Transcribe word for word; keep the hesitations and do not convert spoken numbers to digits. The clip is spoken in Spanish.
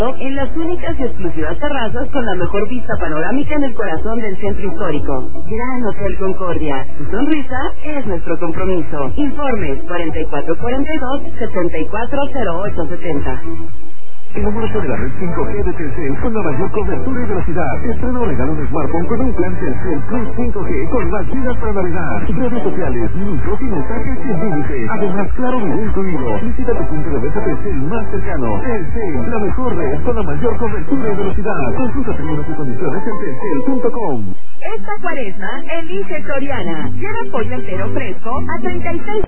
En las únicas y exclusivas terrazas con la mejor vista panorámica en el corazón del centro histórico. Gran Hotel Concordia. Tu sonrisa es nuestro compromiso. Informes cuarenta y cuatro cuarenta y dos, setenta y cuatro cero ocho setenta. Enamórate de la red cinco G de Telcel con la mayor cobertura y velocidad. Estrena o regala un smartphone con un plan Telcel Plus cinco G con más gigas para navegar, redes sociales, minutos y mensajes sin límite. Además, claro video incluido. Visita tu punto de venta Telcel más cercano. Telcel, la mejor red con la mayor cobertura y velocidad. Consulta términos y condiciones en telcel punto com. Esta cuaresma, elige Soriana. Lleva pollo entero fresco a treinta y seis